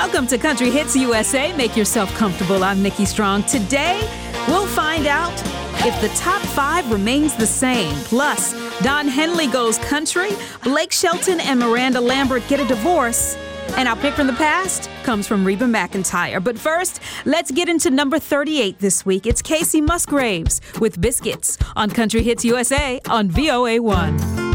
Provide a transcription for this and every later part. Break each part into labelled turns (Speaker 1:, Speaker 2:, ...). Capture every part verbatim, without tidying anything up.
Speaker 1: Welcome to Country Hits U S A. Make yourself comfortable. I'm Nikki Strong. Today, we'll find out if the top five remains the same. Plus, Don Henley goes country, Blake Shelton and Miranda Lambert get a divorce, and our pick from the past comes from Reba McEntire. But first, let's get into number thirty-eight this week. It's Casey Musgraves with Biscuits on Country Hits U S A on V O A one.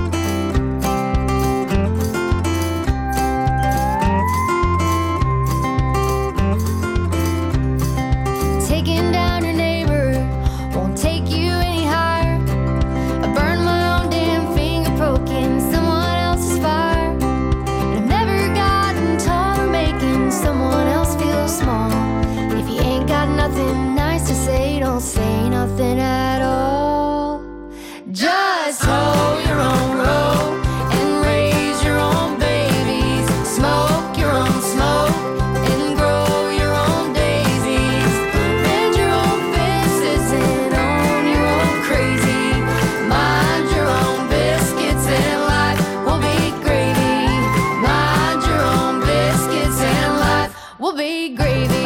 Speaker 2: Say nothing at all. Just hoe your own row and raise your own babies. Smoke your own smoke and grow your own daisies. Bend your own fences and own your own crazy. Mind your own biscuits and life will be gravy. Mind your own biscuits and life will be gravy.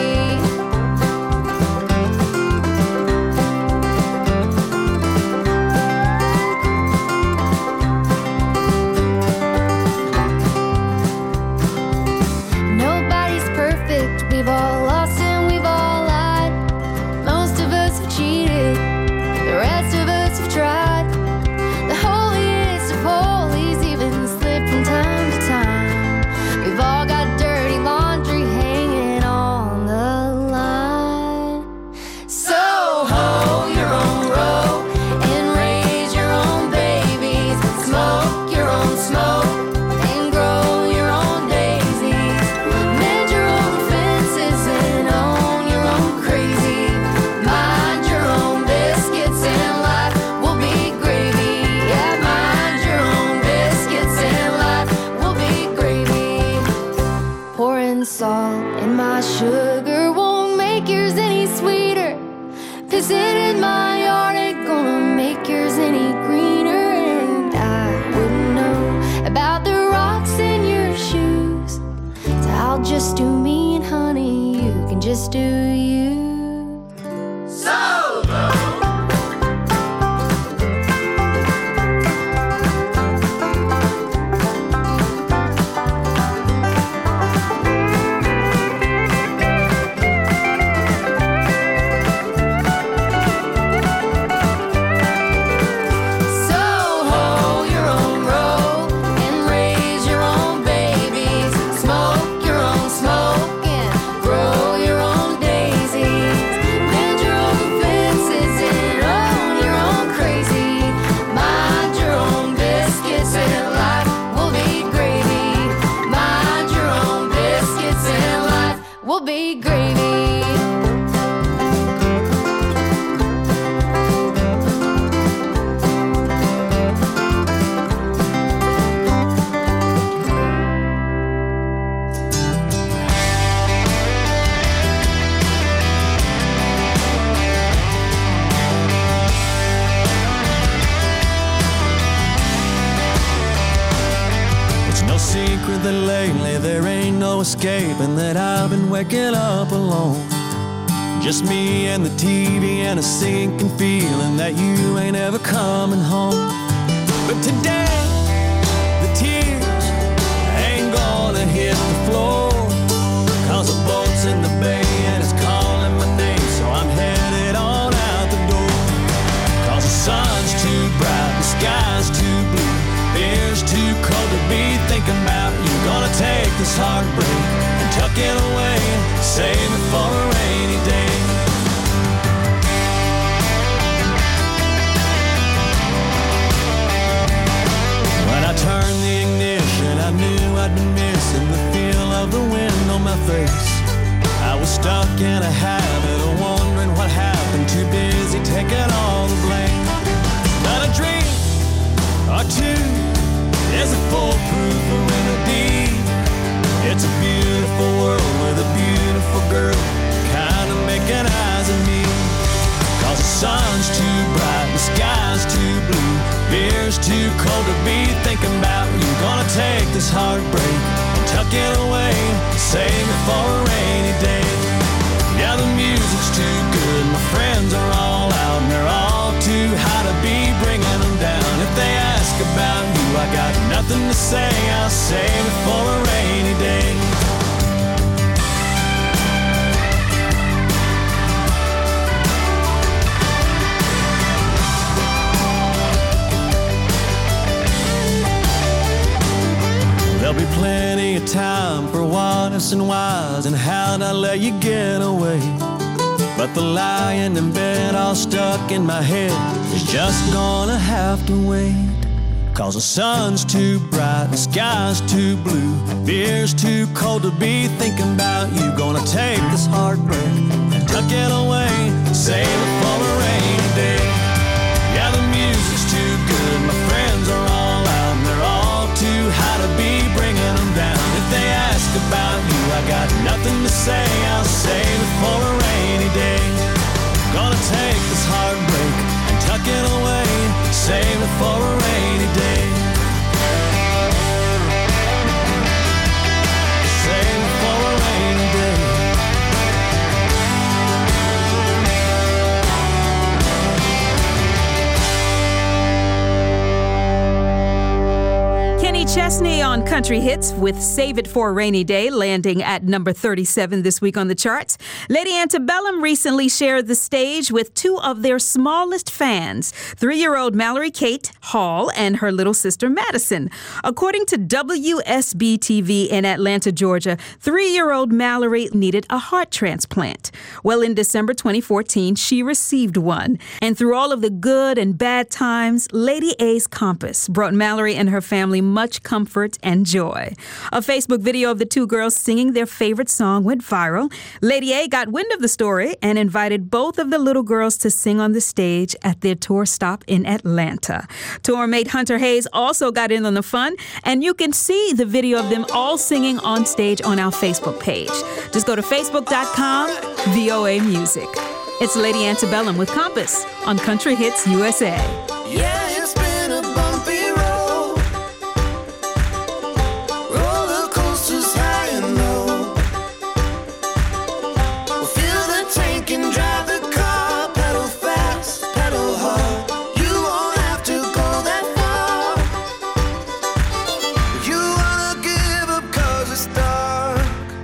Speaker 2: Just do me and honey, you can just do you. Solo!
Speaker 3: Escaping that I've been waking up alone. Just me and the T V and a sinking feeling that you ain't ever coming home. But today, the tears ain't gonna hit the floor, cause the boat's in the bay and it's calling my name, so I'm headed on out the door. Cause the sun's too bright, the sky's too blue, beer's too cold to be thinking about you. Gonna take this heartbreak and tuck it away, save it for a rainy day. When I turned the ignition, I knew I'd been missing the feel of the wind on my face. I was stuck in a habit of wondering what happened, too busy taking all the blame. Not a dream or two is a foolproof remedy. It's a beautiful world with a beautiful girl kinda making eyes at me. Cause the sun's too bright, the sky's too blue, beer's too cold to be thinking about you. Gonna take this heartbreak and tuck it away, save it for a rainy day. Yeah, the music's too good, my friends are all out, and they're all too high to be bringing them down. If they ask about you, I got nothing to say, I'll save it for a rainy day. There'll be plenty of time for what ifs and whys and how'd I let you get away. But the lying in bed all stuck in my head is just gonna have to wait. Cause the sun's too bright, the sky's too blue, beer's too cold to be thinking about you. Gonna take this heartbreak and tuck it away, save it for a rainy day. Yeah, the music's too good, my friends are all out, and they're all too high to be bringing them down. If they ask about you, I got nothing to say, I'll save it for a rainy day. Gonna take this heartbreak and tuck it away, save it for a rainy day. Save it for a rainy day.
Speaker 1: Kenny Chesney on Country Hits with Save It for a Rainy Day, landing at number thirty-seven this week on the charts. Lady Antebellum recently shared the stage with two of their smallest fans, three-year-old Mallory Kate Hall and her little sister Madison. According to W S B T V in Atlanta, Georgia, three-year-old Mallory needed a heart transplant. Well, in December twenty fourteen, she received one. And through all of the good and bad times, Lady A's Compass brought Mallory and her family much comfort and joy. A Facebook video of the two girls singing their favorite song went viral. Lady A got wind of the story and invited both of the little girls to sing on the stage at their tour stop in Atlanta. Tour mate Hunter Hayes also got in on the fun, and you can see the video of them all singing on stage on our Facebook page. Just go to facebook dot com, V O A Music. It's Lady Antebellum with Compass on Country Hits U S A.
Speaker 4: Yeah, it's been a bumpy road. Roller coasters high and low. We'll fill the tank and drive the car. Pedal fast, pedal hard. You won't have to go that far. You wanna give up cause it's dark.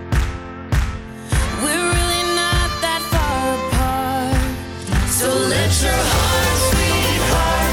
Speaker 2: We're really not that far apart.
Speaker 4: So let your heart, sweetheart,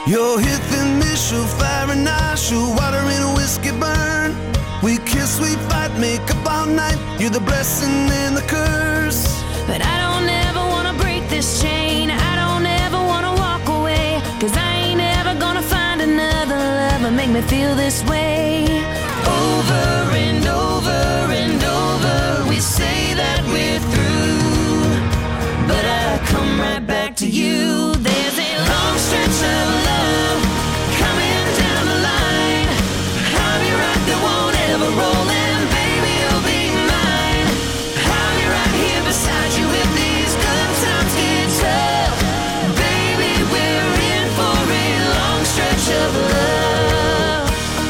Speaker 4: You'll hit the initial fire and I shall water in a whiskey burn. We kiss, we fight, make up all night. You're the blessing and the curse.
Speaker 2: But I don't ever wanna break this chain. I don't ever wanna walk away. Cause I ain't ever gonna find another lover make me feel this way. Over and over and over we say that we're through, but I come right back to you. There's a long stretch of love coming down the line. I'll be right there, won't ever roll in, baby, you'll be mine. I'll be right here beside you if these good times get tough. Baby, we're in for a long stretch of love.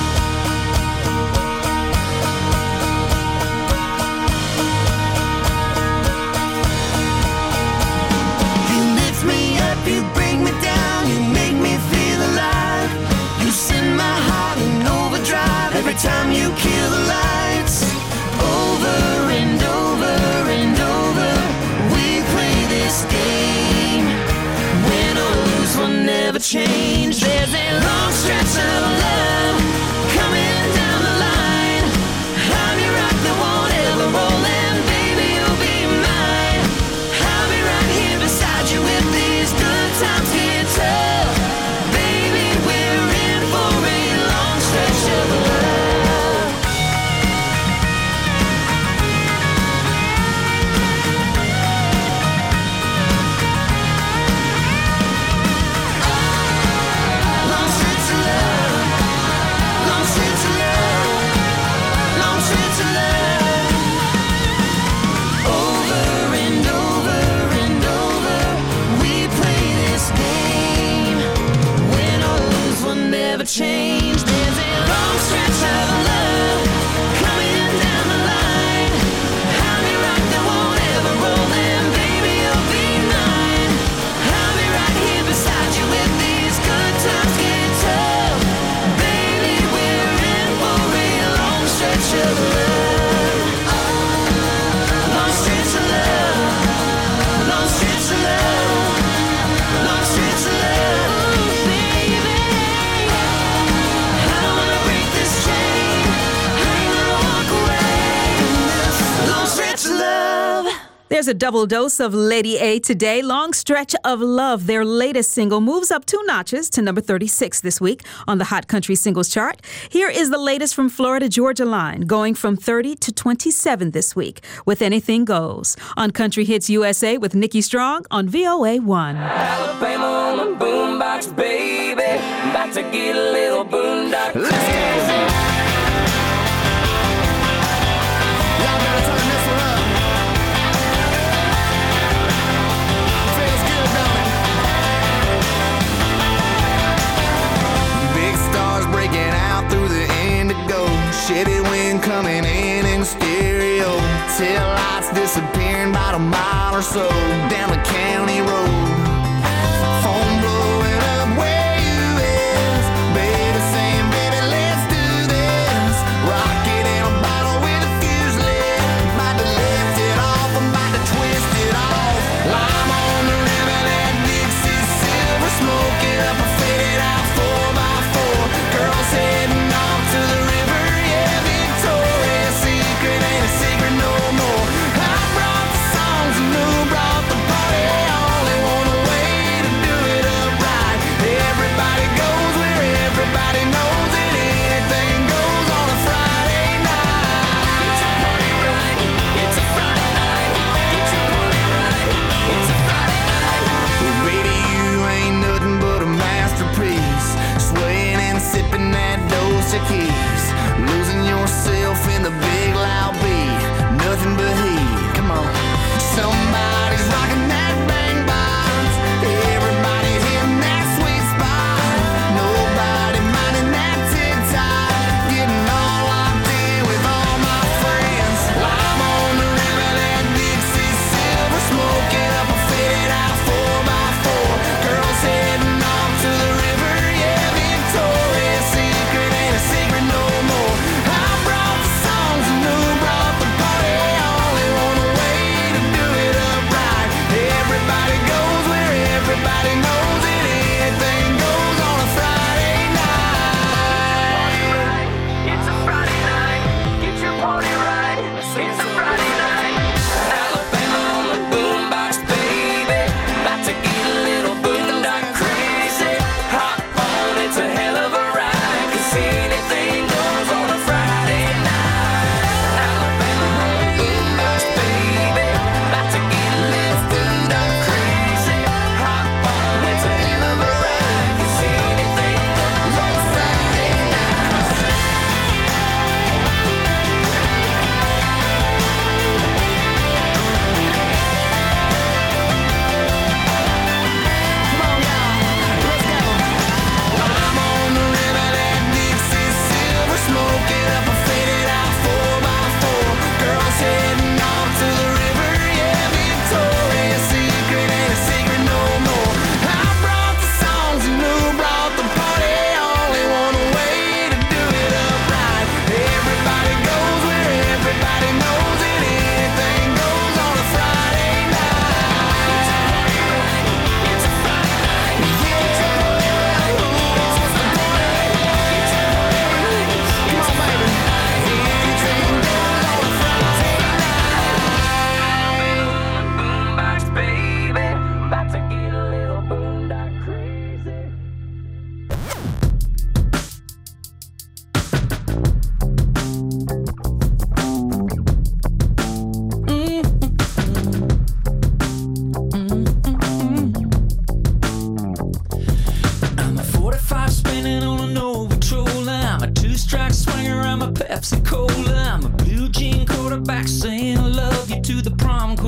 Speaker 2: You lift me up, you bring me down, you make me feel alive. You send my heart in overdrive every time you kill the lights. Over and over and over we play this game. Win or lose will never change. There's a long stretch of love coming down the line. I'll be right there, won't ever roll in, baby, you'll be mine. I'll be right here beside you if these good times get tough. Baby, we're in for a long stretch of love. Long stretch of love. Long stretch of love. Long stretch of love. Over and over and over we play this game. Win or lose will never change. There's a long stretch of love coming down the line. I'll be right there, won't ever roll in, baby, you'll be mine. I'll be right here beside you if these good times get tough. Baby, we're in for a long stretch of love. Long stretch of love. Long stretch of love. Long stretch of love, baby. I don't wanna break this chain. I ain't gonna walk away. Long stretch of love.
Speaker 1: There's a double dose of Lady A today. Long Stretch of Love, their latest single, moves up two notches to number thirty-six this week on the Hot Country Singles Chart. Here is the latest from Florida Georgia Line, going from thirty to twenty-seven this week with Anything Goes. On Country Hits U S A with Nikki Strong on V O A one.
Speaker 5: Alabama on the boombox, baby. About to get a little boondock.
Speaker 4: Let's go. Y'all better turn this one up. Feels good, don't it? Big stars breaking out through the indigo. Shitty wind coming in in stereo. Tail lights disappearing about a mile or so down the county road. Phone blowing up where you is. Baby saying, baby, let's do this. Rocket in a bottle with a fuse lit. About to lift it off, I'm about to twist it off. Lime on the river, that Dixie silver. Smoking up a faded out four by four. Girls heading off to the river, yeah, Victoria's Secret ain't a secret no more. I brought the songs and who brought the party?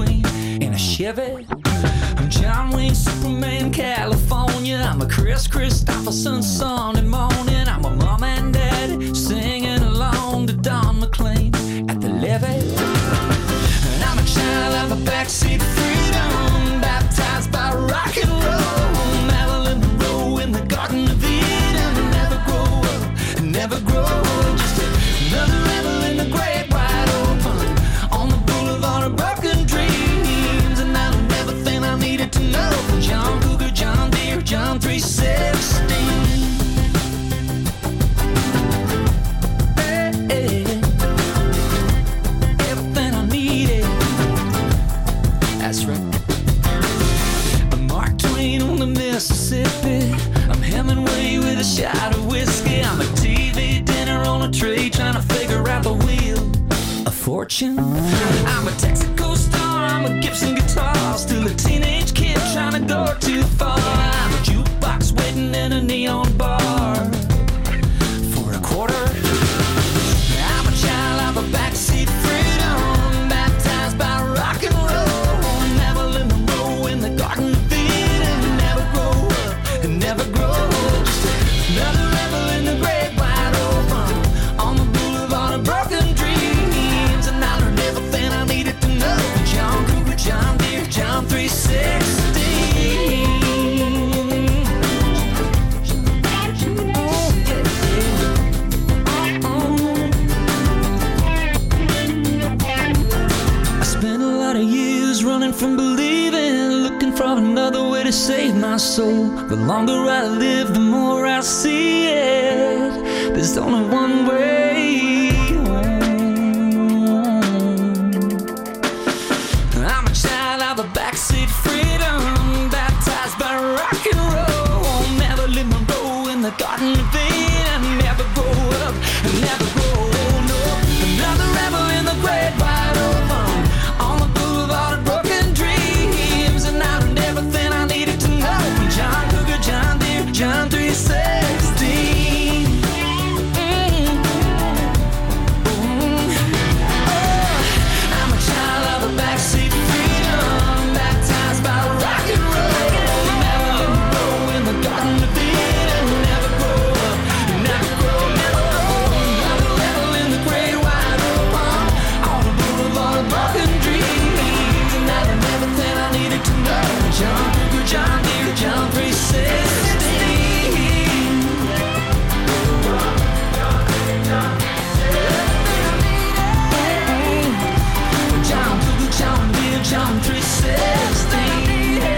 Speaker 6: McQueen in a Chevy. I'm John Wayne, Superman, California. I'm a Chris Christopherson Sunday morning. I'm a mom and daddy singing along to Don McLean at the levee. And I'm a child of a backseat freedom, baptized by rock and roll. Marilyn Monroe in the Garden of Eden. Never grow up, never grow old. Just another rebel in the great wide open on the boulevard of broken dreams. And I learned everything I needed to know from John Cougar, John Deere, John three sixteen. Hey, hey. Everything I needed. That's right. I'm Mark Twain on the Mississippi. I'm Hemingway with a shot of whiskey. I'm a T V dinner on a tray trying to figure out the wheel of fortune. I'm a Texaco star, I'm a Gibson guitar, still a teenage kid trying to go too far. I'm a jukebox waiting in a neon bar for a quarter. I'm a child of a backseat freedom, baptized by rock and roll. Marilyn Monroe in the Garden of Eden. Never grow up, never grow old. Just another rebel in the great wide open on the boulevard of broken dreams. And I learned everything I needed to know from John Cougar, John Deere, John three sixteen. I spent a lot of years running from believing, looking for another way to save my soul. The longer I live, the more I see it. There's only one way home. I'm a child of a backseat freedom, baptized by rock and roll. Marilyn Monroe in the Garden of Eden. Never grow up, never grow old. No, another rebel in the great wide open on the boulevard of broken dreams. And I learned everything I needed to know from John Cougar, John Deere, John three sixteen. Mm. Mm. Oh, I'm a child of a backseat freedom, baptized by rock and roll. Marilyn Monroe in the Garden of Eden. Never grow up, never grow, never grow. Another rebel in the great wide open on the boulevard of broken dreams. And I learned everything I needed to know. John Cougar, John Deere, John three sixteen. John Cougar, John Deere, John three sixteen.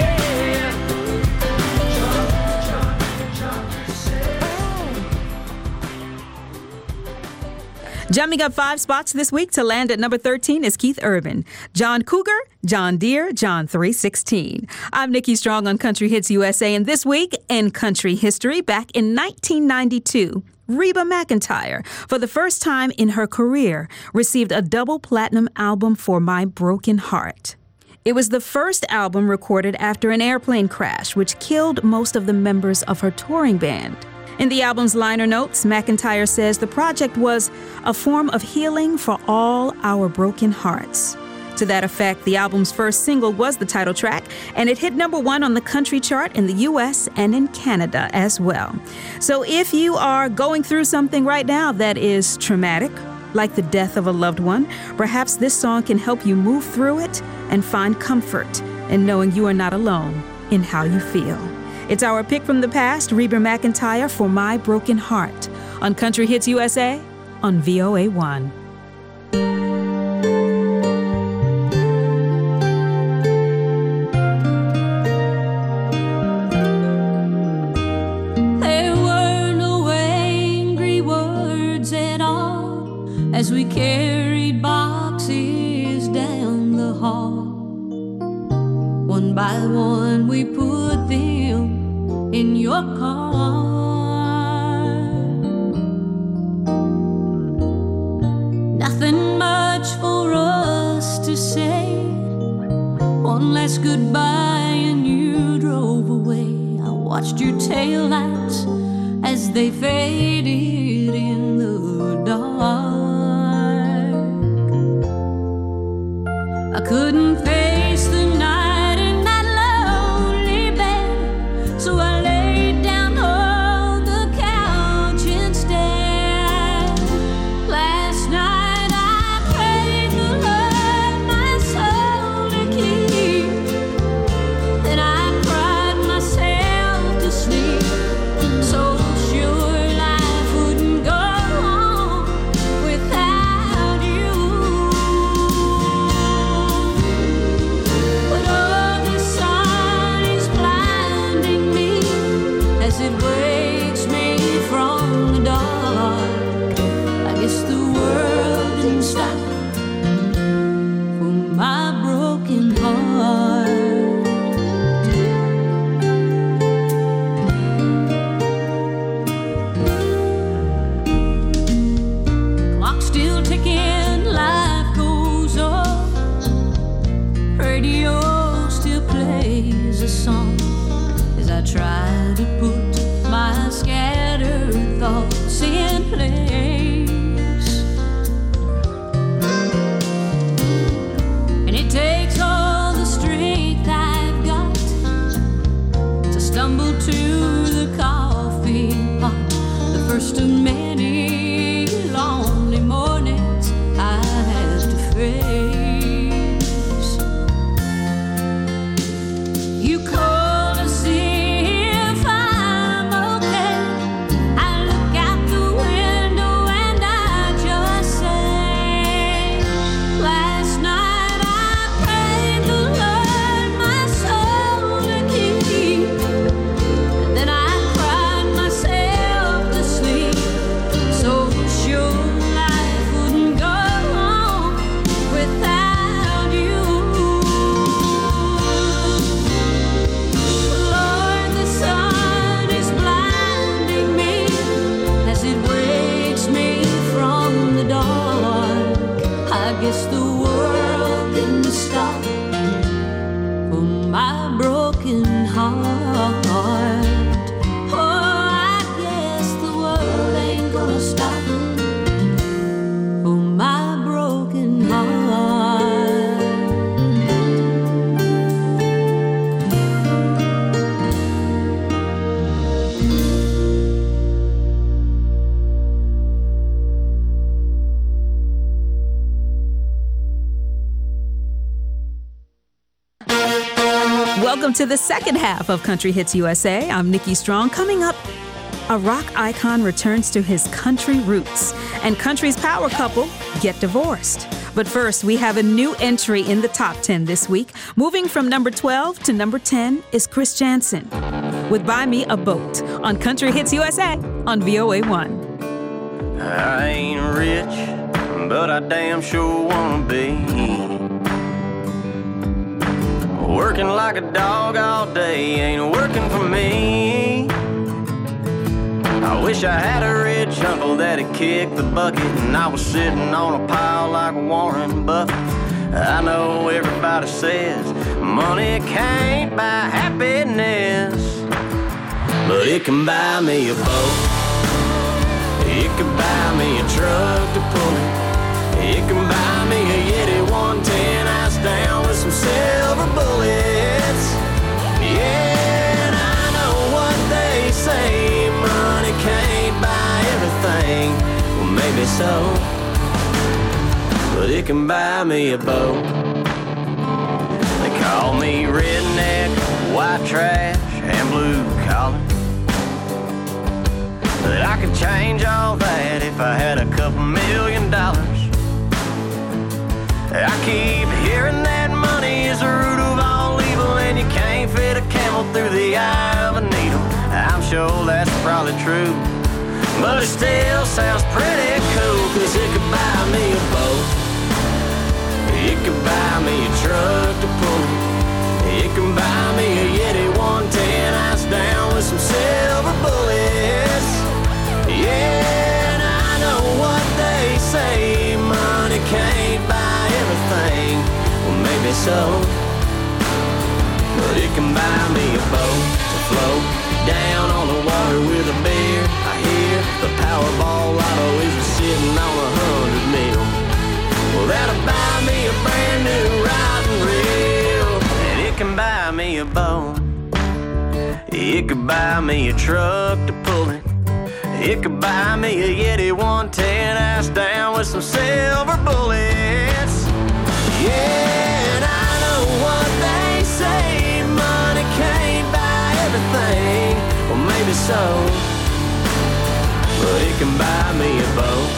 Speaker 1: Jumping up five spots this week to land at number thirteen is Keith Urban. John Cougar, John Deere, John three sixteen. I'm Nikki Strong on Country Hits U S A, and this week in country history, back in nineteen ninety-two, Reba McEntire, for the first time in her career, received a double platinum album for My Broken Heart. It was the first album recorded after an airplane crash, which killed most of the members of her touring band. In the album's liner notes, McEntire says the project was a form of healing for all our broken hearts. To that effect, the album's first single was the title track, and it hit number one on the country chart in the U S and in Canada as well. So if you are going through something right now that is traumatic, like the death of a loved one, perhaps this song can help you move through it and find comfort in knowing you are not alone in how you feel. It's our pick from the past, Reba McEntire for My Broken Heart, on Country Hits U S A on V O A one.
Speaker 7: There were no angry words at all as we carried boxes down the hall. One by one we put them in your car. Nothing much for us to say. One last goodbye and you drove away. I watched your taillights as they faded in the dark. I couldn't face radio still plays a song as I try to put my scattered thoughts in place. And it takes all the strength I've got to stumble to the coffee pot, the first of many lonely mornings I have to face. You call to see if I'm okay. I look out the window and I just say, last night I prayed the Lord my soul to keep, and then I cried myself to sleep, so sure life wouldn't go on without you. Lord, the sun is blinding me as it wakes me from the dark. I guess the world didn't stop for my broken heart. Oh, I guess the world ain't gonna stop for my broken heart.
Speaker 1: Welcome to the second half of Country Hits U S A. I'm Nikki Strong. Coming up, a rock icon returns to his country roots, and country's power couple get divorced. But first, we have a new entry in the top ten this week. Moving from number twelve to number ten is Chris Janson with Buy Me a Boat on Country Hits U S A on V O A one.
Speaker 8: I ain't rich, but I damn sure wanna be. Working like a dog all day ain't working for me. I wish I had a rich uncle that'd kick the bucket and I was sitting on a pile like Warren Buffett. I know everybody says money can't buy happiness, but it can buy me a boat. It can buy me a truck to pull it. It can buy me a Yeti one ten ice down with some silver bullets. Yeah, and I know what they say, money can't buy everything. Well, maybe so, but it can buy me a boat. They call me redneck, white trash, and blue collar, but I could change all that if I had a couple million dollars. I keep hearing that money is the root of all evil, and you can't fit a camel through the eye of a needle. I'm sure that's probably true, but it still sounds pretty cool, cause it could buy me a boat. It could buy me a truck to pull it. It can buy me a Yeti one ten ice down with some silver bullets. Yeah, and I know what they say, money can't buy everything. Well, maybe so, but it can buy me a boat to float down on the water with a beer. I hear the Powerball lotto is sitting on a hundred mil. Well, that'll buy me a brand new riding reel, and it can buy me a boat. It could buy me a truck to pull it. It could buy me a Yeti one ten ice down with some silver bullets. Yeah, and I know what they say, money can't buy everything. Well, maybe so, but it can buy me a boat.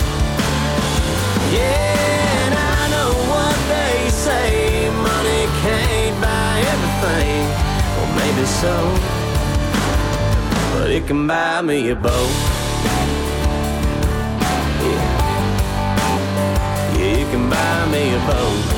Speaker 8: Yeah, and I know what they say, money can't buy everything. Well, maybe so, but it can buy me a boat. You can buy me a boat.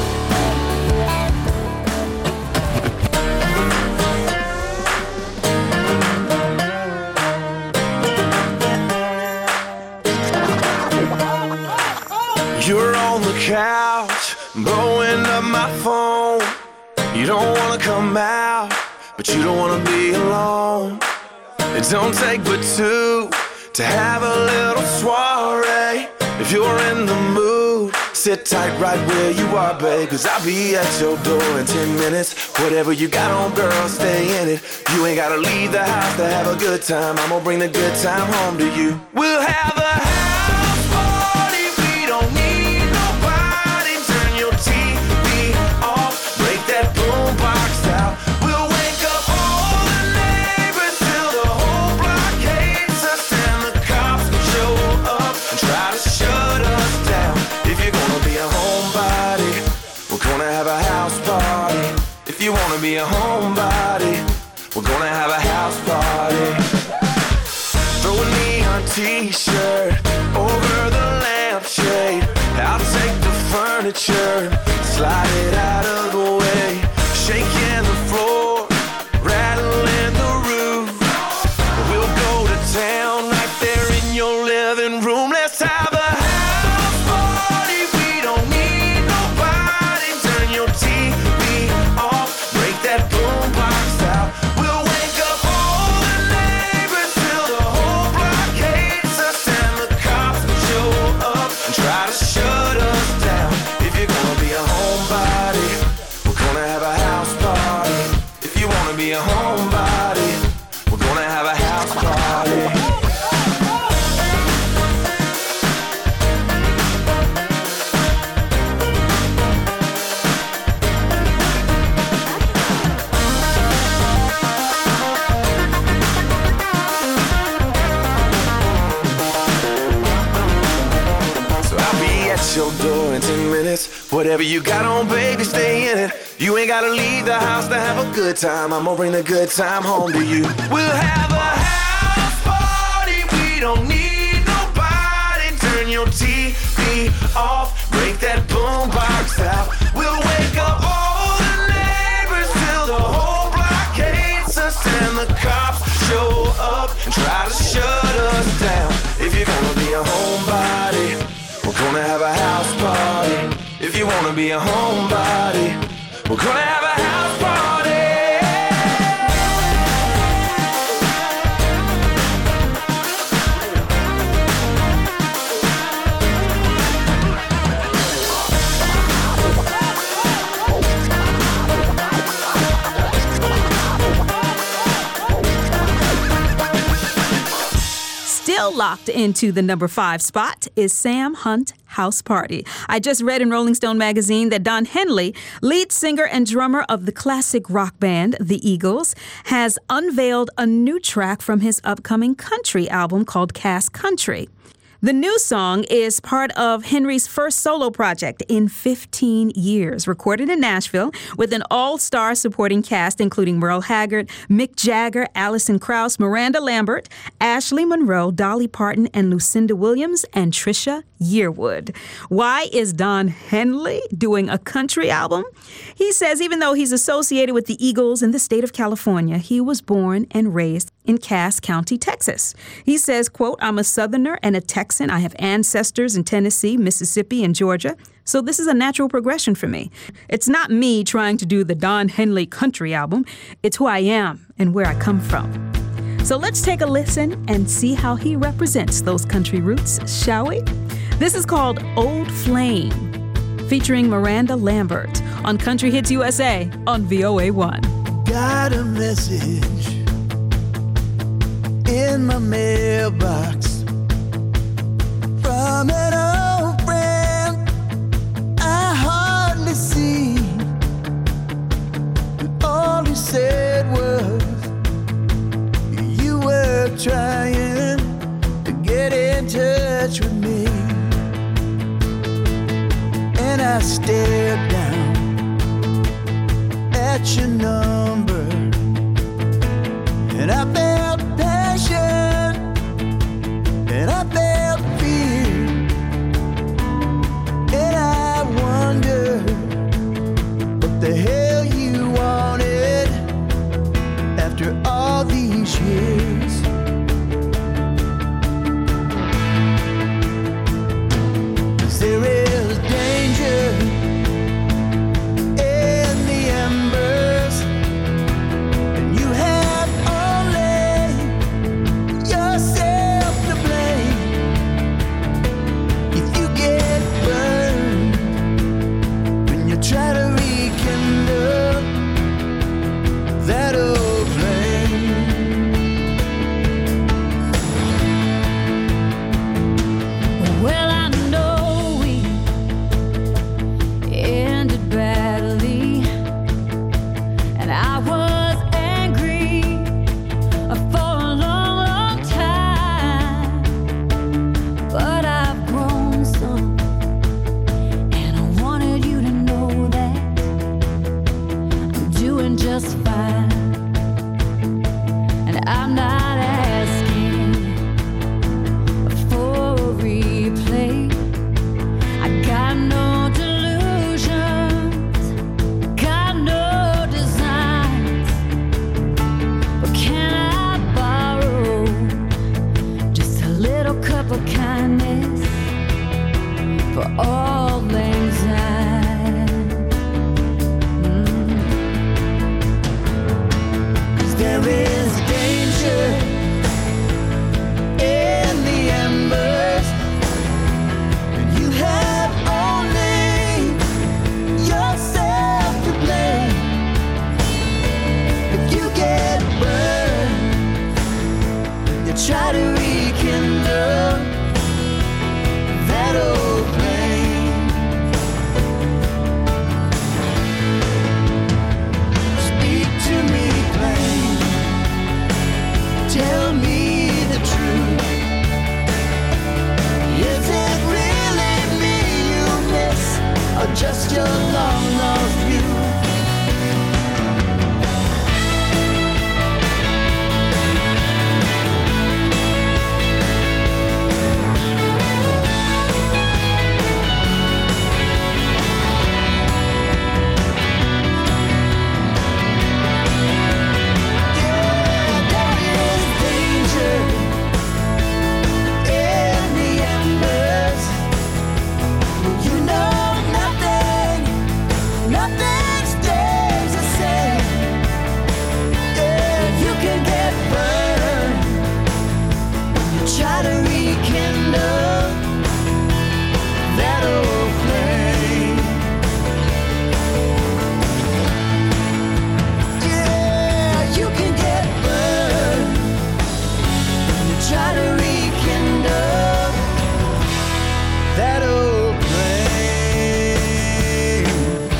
Speaker 9: You're on the couch, blowing up my phone. You
Speaker 3: don't wanna come out, but you don't wanna be alone. It don't take but two to have a little soiree. If you're in the mood, sit tight right where you are, babe, cause I'll be at your door in ten minutes. Whatever you got on, girl, stay in it. You ain't gotta leave the house to have a good time. I'm gonna bring the good time home to you. We'll have a house party, we don't need nobody. Turn your T V off, break that boombox out. We'll wake up all the neighbors till the whole block hates us, and the cops show up and try to shut us down. If you're gonna be a homebody, we're gonna have a house party. If you wanna be a homebody, we're gonna have a house party. Throw a neon t-shirt over the lampshade. I'll take the furniture, slide it out of the way. Shaking the floor, rattling the roof. We'll go to town right there in your living room. Let's have a house party, we don't need nobody. Turn your T V off, break that boombox out. We'll wake up all the neighbors till the whole block hates us, and the cops show up and try to shut us down. If you're gonna be a homebody, we're gonna have a house party. If you wanna be a homebody, we're gonna have a house party. So I'll be at your door in ten minutes. Whatever you got on, baby, stay in it. You ain't gotta leave the house to have a good time. I'm gonna bring the good time home to you. We'll have a house party, we don't need nobody. Turn your T V off, break that boombox out. We'll wake up all the neighbors till the whole block hates us, and the cops show up and try to shut us down. If you're gonna be a homebody, we're gonna have a house party. If you wanna be a homebody, we're gonna have a house party.
Speaker 1: Still locked into the number five spot is Sam Hunt, House Party. I just read in Rolling Stone magazine that Don Henley, lead singer and drummer of the classic rock band The Eagles, has unveiled a new track from his upcoming country album called Cass Country. The new song is part of Henry's first solo project in fifteen years, recorded in Nashville with an all-star supporting cast including Merle Haggard, Mick Jagger, Alison Krauss, Miranda Lambert, Ashley Monroe, Dolly Parton, and Lucinda Williams, and Trisha Yearwood. Why is Don Henley doing a country album? He says even though he's associated with the Eagles in the state of California, he was born and raised in Cass County, Texas. He says, quote, "I'm a Southerner and a Texan. I have ancestors in Tennessee, Mississippi, and Georgia. So this is a natural progression for me. It's not me trying to do the Don Henley country album. It's who I am and where I come from." So let's take a listen and see how he represents those country roots, shall we? This is called Old Flame, featuring Miranda Lambert on Country Hits U S A on V O A one.
Speaker 9: Got a message in my mailbox from an old friend I hardly see. But all he said was you were trying to get in touch with me. And I stared down at your number, and I felt passion, and I felt fear, and I wondered what the hell you wanted after all these years. 'Cause there is danger in the ember
Speaker 7: I was angry for a long, long time, but I've grown some, and I wanted you to know that I'm doing just fine, and I'm not asking for a replay. I got no delusions, got no designs, but can I borrow just a little cup of kindness for all things time? Mm.
Speaker 9: 'Cause there is danger in the embers, and you have only yourself to blame. If you get burned, you try to rekindle that old flame. Speak to me plain, tell me the truth. Is it really me you miss, or just your long lost view? Yeah, there is danger in the embers. You know nothing, nothing stays the same. Yeah, you can get burned when you try to rekindle that old flame. Yeah, you can get burned when you try to rekindle that old flame.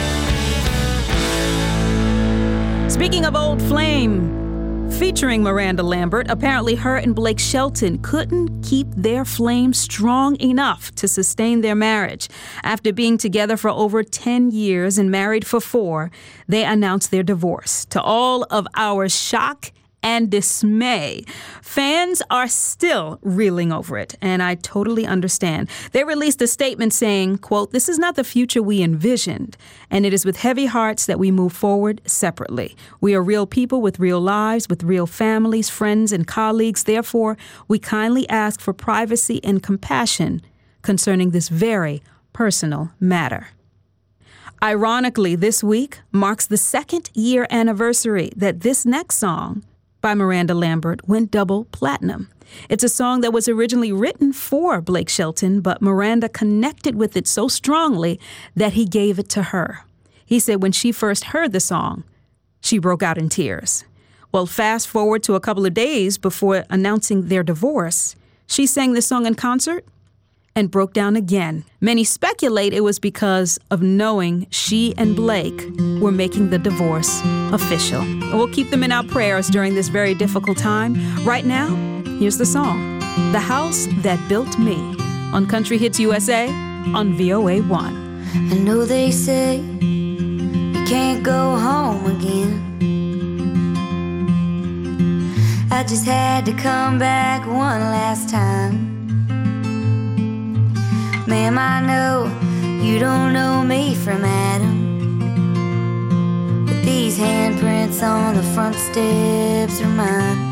Speaker 1: Speaking of Old Flame, featuring Miranda Lambert, apparently her and Blake Shelton couldn't keep their flame strong enough to sustain their marriage. After being together for over ten years and married for four, they announced their divorce. To all of our shock and dismay, fans are still reeling over it, and I totally understand. They released a statement saying, quote, "This is not the future we envisioned, and it is with heavy hearts that we move forward separately. We are real people with real lives, with real families, friends, and colleagues. Therefore, we kindly ask for privacy and compassion concerning this very personal matter." Ironically, this week marks the second year anniversary that this next song by Miranda Lambert went double platinum. It's a song that was originally written for Blake Shelton, but Miranda connected with it so strongly that he gave it to her. He said when she first heard the song, she broke out in tears. Well, fast forward to a couple of days before announcing their divorce, she sang the song in concert and broke down again. Many speculate it was because of knowing she and Blake were making the divorce official. We'll keep them in our prayers during this very difficult time. Right now, here's the song, "The House That Built Me," on Country Hits U S A on V O A one.
Speaker 2: I know they say you can't go home again. I just had to come back one last time. Ma'am, I know you don't know me from Adam, but these handprints on the front steps are mine.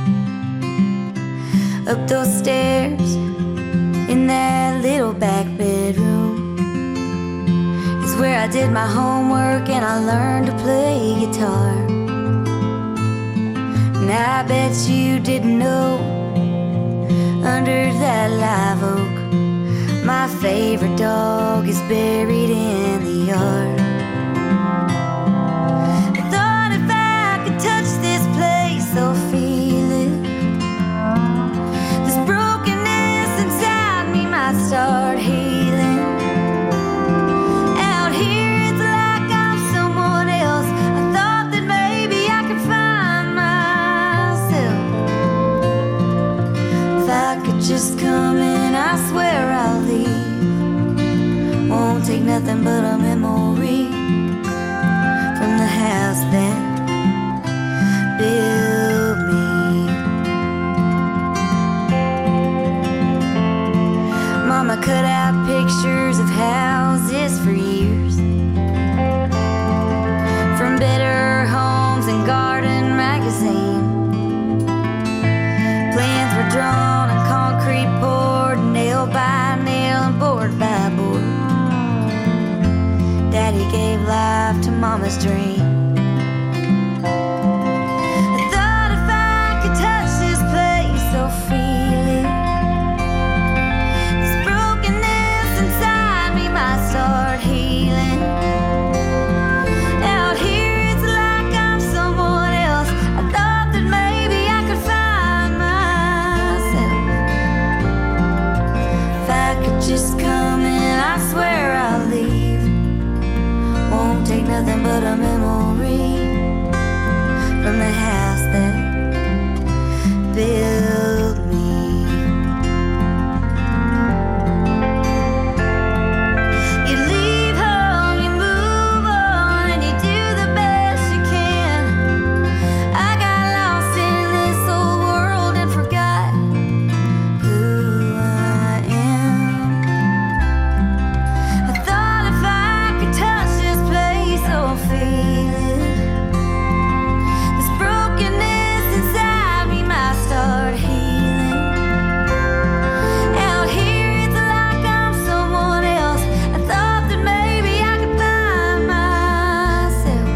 Speaker 2: Up those stairs in that little back bedroom is where I did my homework and I learned to play guitar. And I bet you didn't know, under that live oak, my favorite dog is buried in the yard. I thought if I could touch this place or feel it, this brokenness inside me might start healing. Out here it's like I'm someone else. I thought that maybe I could drawn and concrete poured, nail by nail and board by board. Daddy gave life to Mama's dream. I thought if I could touch this place, I'll feel it. This brokenness inside me might start healing. Out here it's like I'm someone else. I thought that maybe I could find myself. If I could just come in, I swear I'll leave. Won't take nothing but a memory from the house that built me. You leave home, you move on, and you do the best you can. I got lost in this old world and forgot who I am. I thought if I could touch this place, I'll feel it. This brokenness inside me might start healing. Out here it's like I'm someone else. I thought that maybe I could find myself.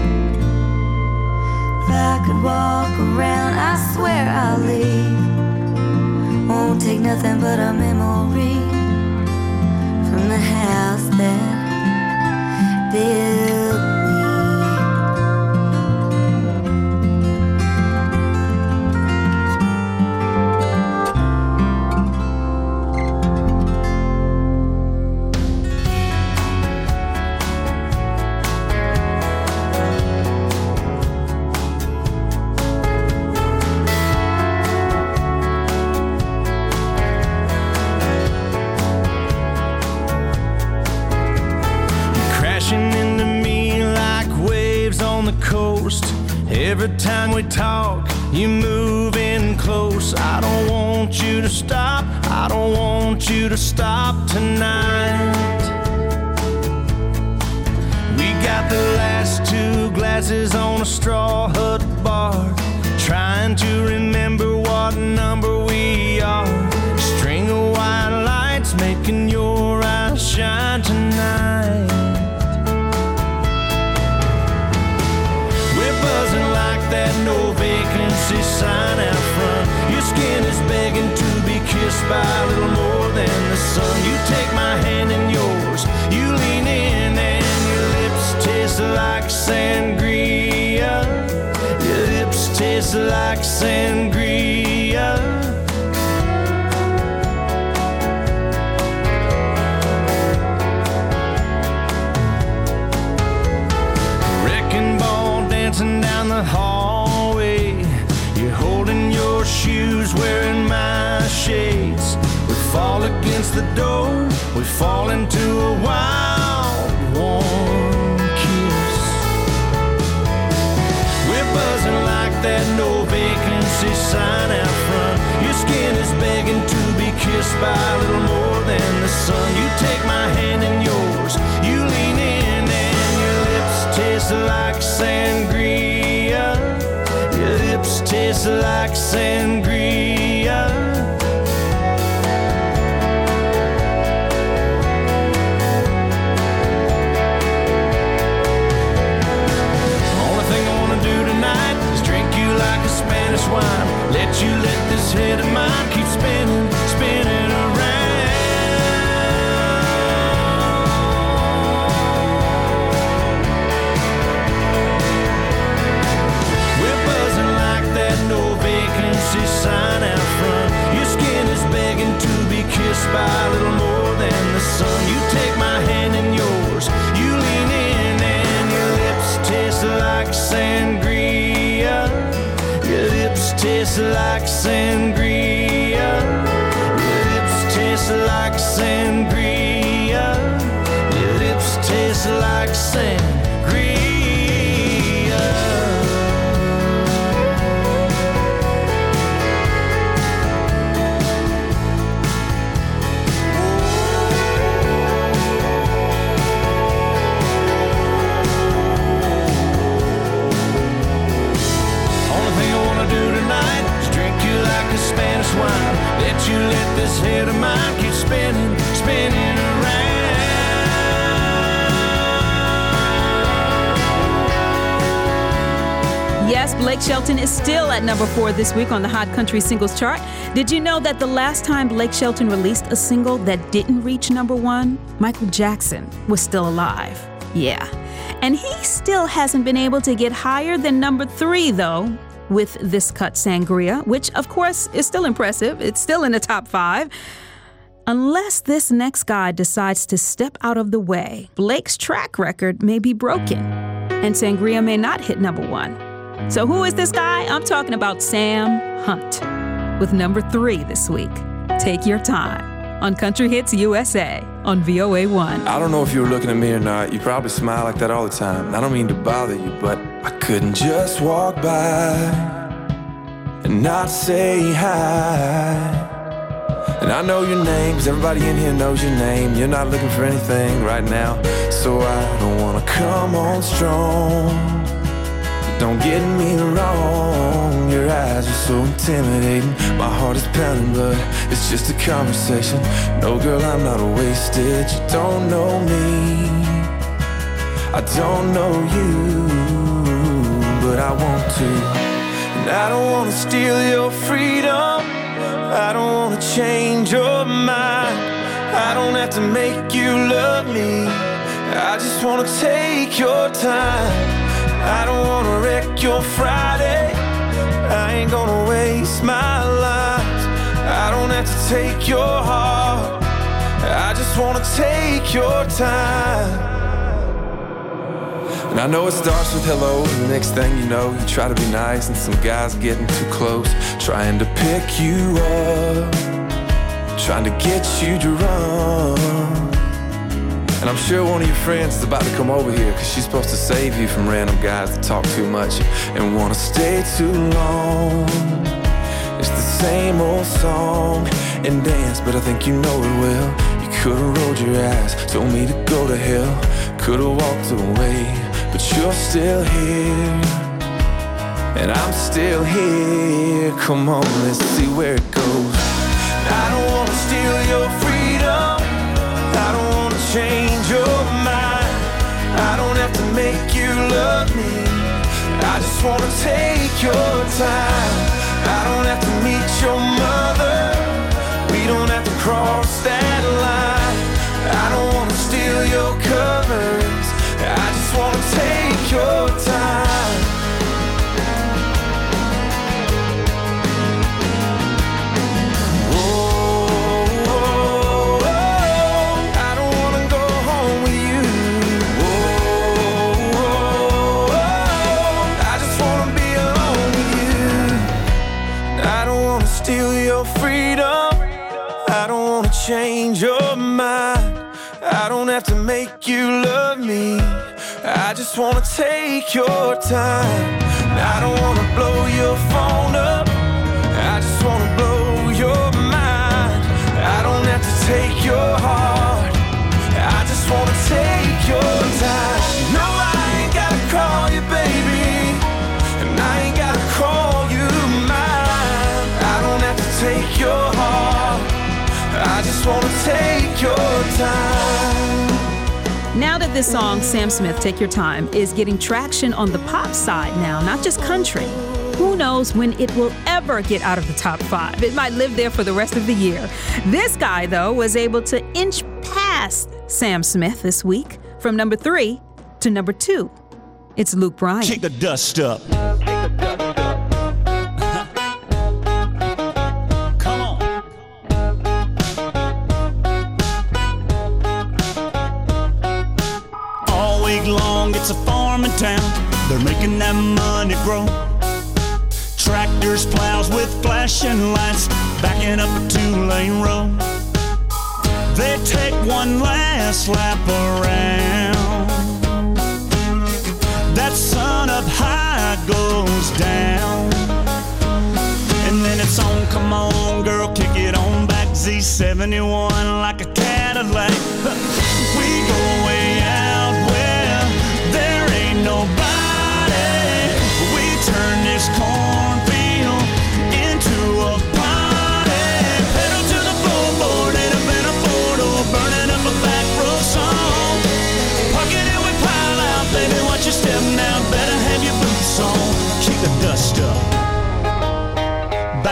Speaker 2: If I could walk around, I swear I'll leave. Won't take nothing but a memory from the house that built me.
Speaker 3: Crashing into me like waves on the coast. Every time we talk, you move in close. I don't want you to stop. I don't want you to stop tonight. We got the last two glasses on a straw hut bar, trying to remember what number we are. String of white lights making your eyes shine tonight. We're buzzing like that no vacancy sign out front. Your skin is begging to be kissed by a little more than the sun. You take my hand in yours, you lean in, and your lips taste like sangria. Your lips taste like sangria. Wrecking ball dancing down the hallway. You're holding your shoes, wearing my shades. We fall against the door, we fall into a wild, warm kiss. We're buzzing like that no vacancy sign out front. Your skin is begging to be kissed by a little more than the sun. You take my hand in yours, you lean in, and your lips taste like sangria. Your lips taste like sangria. Only thing I wanna do tonight is drink you like a Spanish wine. Let you let this head of mine keep spinning, spinning around. We're buzzing like that no vacancy sign out front. Your skin is begging to be kissed by a little more than the sun. You take my hand in yours, you lean in, and your lips taste like sangria. Your lips taste like sangria. Your lips taste like sangria. Your lips taste like sangria. Only thing I wanna do tonight is drink you like a Spanish wine. this head of mine keeps spinning, spinning around.
Speaker 1: Yes, Blake Shelton is still at number four this week on the Hot Country Singles Chart. Did you know that the last time Blake Shelton released a single that didn't reach number one, Michael Jackson was still alive? Yeah. And he still hasn't been able to get higher than number three, though, with This Cut Sangria, which, of course, is still impressive. It's still in the top five. Unless this next guy decides to step out of the way, Blake's track record may be broken, and Sangria may not hit number one. So who is this guy? I'm talking about Sam Hunt with number three this week. Take Your Time on Country Hits U S A on V O A one.
Speaker 10: I don't know if you were looking at me or not. You probably smile like that all the time. And I don't mean to bother you, but I couldn't just walk by and not say hi. And I know your name, 'cause everybody in here knows your name. You're not looking for anything right now, so I don't wanna come on strong. Don't get me wrong, your eyes are so intimidating. My heart is pounding, but it's just a conversation. No, girl, I'm not wasted. You don't know me, I don't know you, but I want to. And I don't want to steal your freedom, I don't want to change your mind. I don't have to make you love me, I just want to take your time. I don't wanna wreck your Friday, I ain't gonna waste my life. I don't have to take your heart, I just wanna take your time. And I know it starts with hello, and the next thing you know, you try to be nice, and some guy's getting too close, trying to pick you up, trying to get you to run. And I'm sure one of your friends is about to come over here, 'cause she's supposed to save you from random guys that talk too much and wanna stay too long. It's the same old song and dance, but I think you know it well. You could've rolled your eyes, told me to go to hell, could've walked away, but you're still here, and I'm still here. Come on, let's see where it goes.
Speaker 3: I don't wanna steal your freedom, I don't wanna change your mind. I don't have to make you love me, I just wanna take your time. I don't have to meet your mother, we don't have to cross that line. I don't wanna steal your covers, I just wanna take your time. Change your mind, I don't have to make you love me, I just wanna take your time. I don't wanna blow your phone up, I just wanna blow your mind. I don't have to take your heart, I just wanna take your time. No, I ain't gotta call you baby, and I ain't gotta call you mine. I don't have to take your heart, I just wanna take your time.
Speaker 1: Now that this song, Sam Smith, Take Your Time, is getting traction on the pop side now, not just country, who knows when it will ever get out of the top five. It might live there for the rest of the year. This guy, though, was able to inch past Sam Smith this week from number three to number two. It's Luke Bryan.
Speaker 3: Kick the dust up.
Speaker 11: Long, it's a farming town, they're making that money grow. Tractors, plows with flashing lights, backing up a two-lane road. They take one last lap around, that sun up high goes down, and then it's on, come on girl, kick it on back, Z seventy-one like a Cadillac. We go way out where there ain't nobody. We turn this cornfield into a party. Pedal to the floor.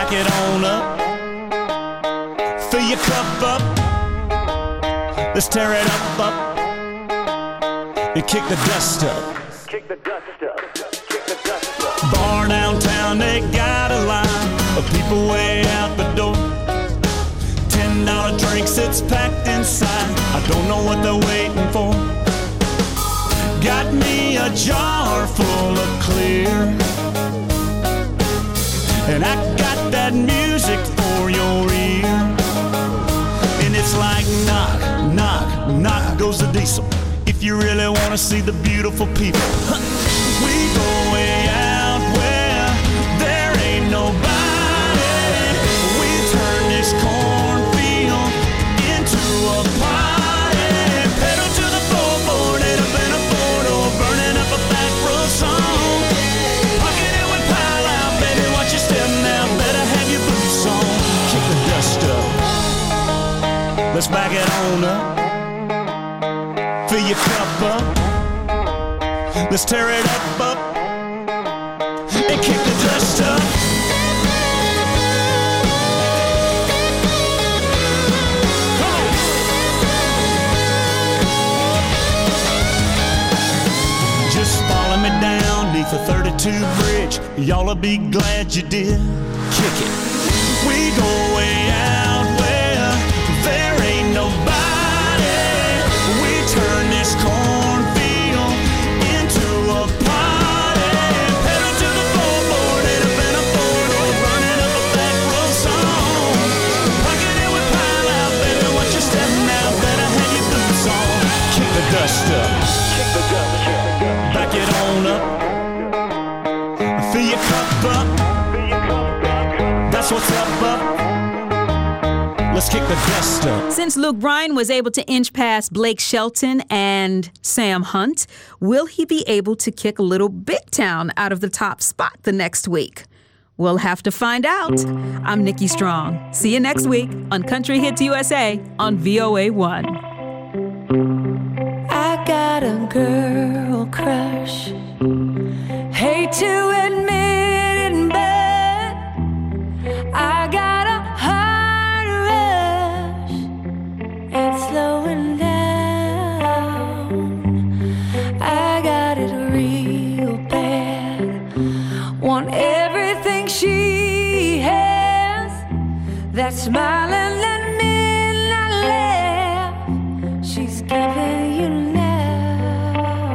Speaker 11: back it on up. Fill your cup up. Let's tear it up, up. And kick the dust up.
Speaker 12: Kick the dust up. Kick the dust up.
Speaker 11: Bar downtown, they got a line of people way out the door. Ten dollar drinks, it's packed inside. I don't know what they're waiting for. Got me a jar full of clear, and I got that music for your ear. And it's like knock, knock, knock goes the diesel. If you really wanna see the beautiful people, we go way out where there ain't nobody. We turn this cornfield into a party. Pedal to the floorboard, head up in a four-door, burning up a back row song. Pocket it with pile out, baby, watch your step now. Better have your boots on. Kick the dust up. Let's back it on up. Fill your cup up. Let's tear it up, up. And kick the dust up. Come on. Just follow me down neath the thirty-two bridge. Y'all'll be glad you did. Kick it. We go way out where there ain't nobody. We turn this cornfield into a party. Pedal to the floorboard, head up in a four-door, running up a back row song. Pocket it with pile out, baby, watch your step now. Better have your boots on. Kick the dust up.
Speaker 12: Kick the dust up.
Speaker 11: Back it on up. Fill your cup up. That's what's up, up. Let's kick the dust up.
Speaker 1: Since Luke Bryan was able to inch past Blake Shelton and Sam Hunt, will he be able to kick Little Big Town out of the top spot the next week? We'll have to find out. I'm Nikki Strong. See you next week on Country Hits U S A on V O A one.
Speaker 2: I got a girl crush. Hate to admit it, but I got a heart rush. It's slowing down. I got it real bad. Want everything she has. That smiling, that midnight laugh she's giving you now.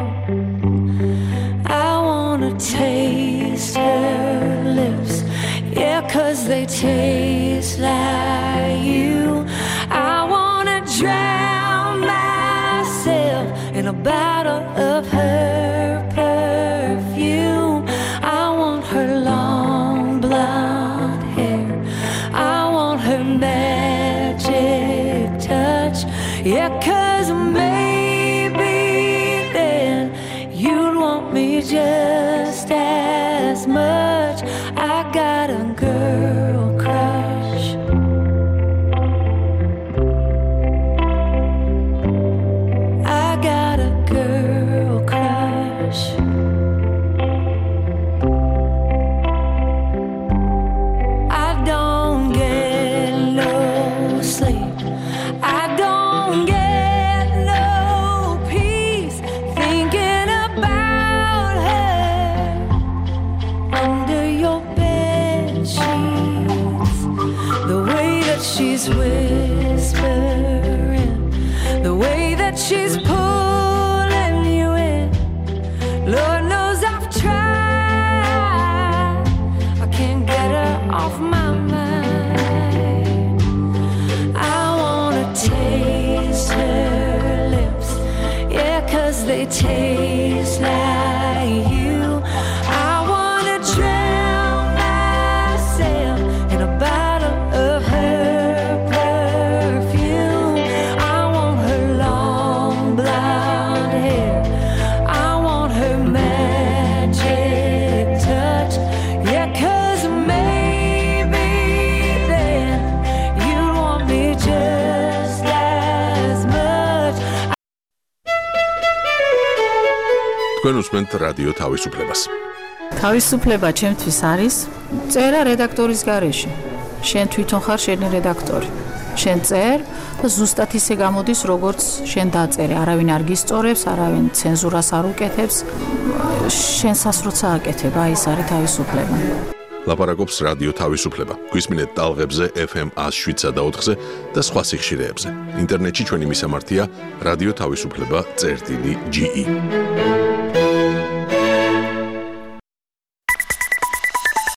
Speaker 2: I wanna taste her lips, yeah, 'cause they taste like you. I wanna drown myself in a bottle of her perfume. I want her long blonde hair. I want her magic touch, yeah, 'cause maybe then you'd want me just as much. I got a girl crush. I got a girl crush. I don't get no sleep. I don't get no peace thinking about her under your bed sheets. The way that she's whispering, the way that she's pulling you in. Lord knows I've tried. I can't get her off my mind. I wanna taste her lips, yeah, 'cause they taste like you. I wanna drown myself in a bottle of her perfume. I want her long blonde hair. I want her magic touch, yeah, 'cause maybe then you'd want me just as much.
Speaker 13: თქვენ უსმენთ რადიო თავისუფლებას. Თავისუფლება ჩემთვის არის წერა რედაქტორის გარეშე. შენ თვითონ ხარ შენი რედაქტორი. შენ წერ და ზუსტად ისე გამოდის, როგორც შენ დაწერე. არავინ არ გისწორებს, არავინ ცენზურას არ უკეთებს. შენსას როცა აკეთებ, აი ეს არის თავისუფლება.
Speaker 14: ლაპარაკობს რადიო თავისუფლება. გვისმინეთ ტალღებზე ეფ ემ one oh seven და ოთხზე და სხვა სიხშირეებზე. ინტერნეტში ჩვენი მისამართია რადიო თავისუფლება წერტილი ჯი ი.